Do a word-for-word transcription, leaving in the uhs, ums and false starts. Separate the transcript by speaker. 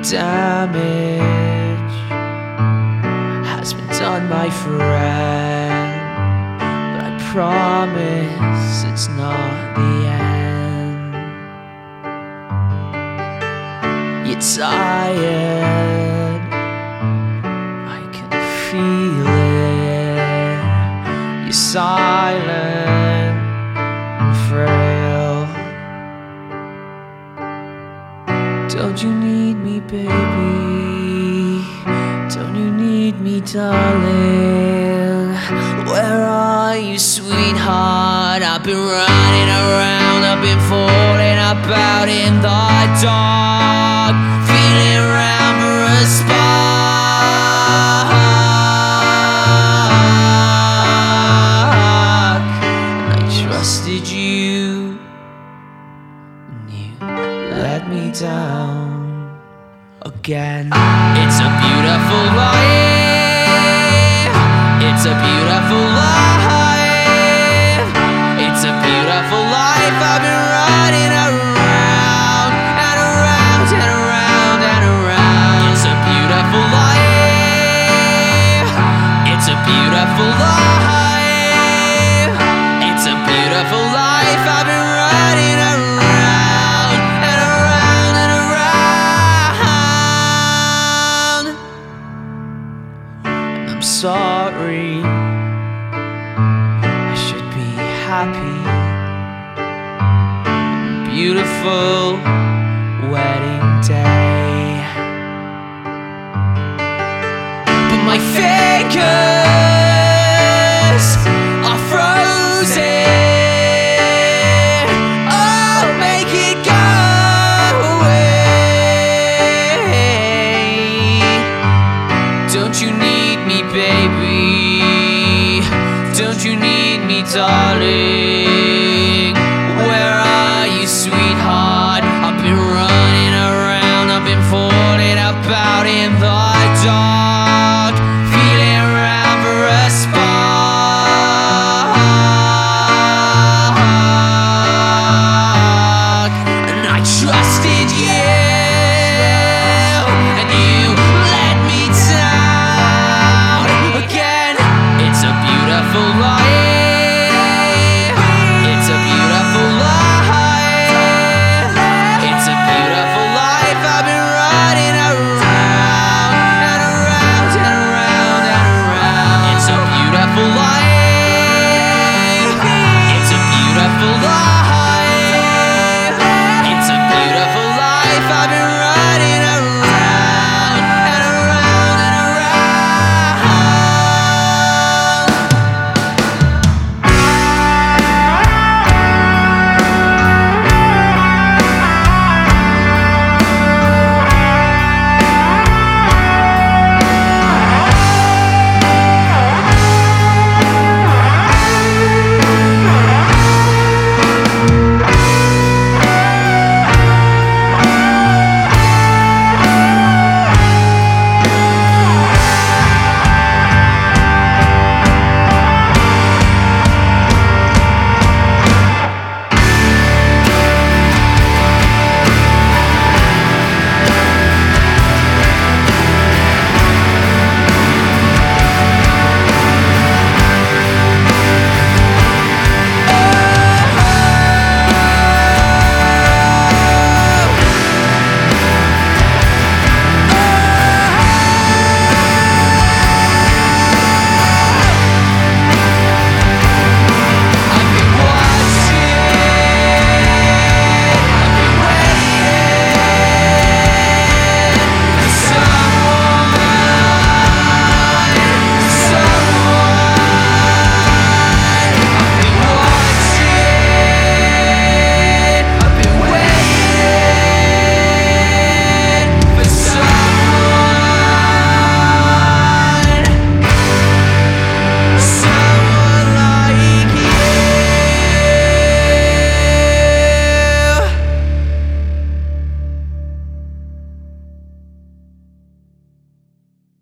Speaker 1: damage has been done, my friend, but I promise it's not the end. You're tired, I can feel it. You're silent and frail. Don't you need me, baby? Don't you need me, darling? Where are you, sweetheart? I've been running around, I've been falling about in the dark, feeling around for a spark. And I trusted you, and you let me down again. It's a beautiful life. It's a beautiful life. It's a beautiful life. I've been running around and around and around and around. It's a beautiful life. It's a beautiful life. It's a beautiful life. I've been running around and around and around. I'm sorry, I should be happy. Beautiful wedding day, but my fingers are frozen. Oh, make it go away. Don't you need me, baby? Don't you need me, darling?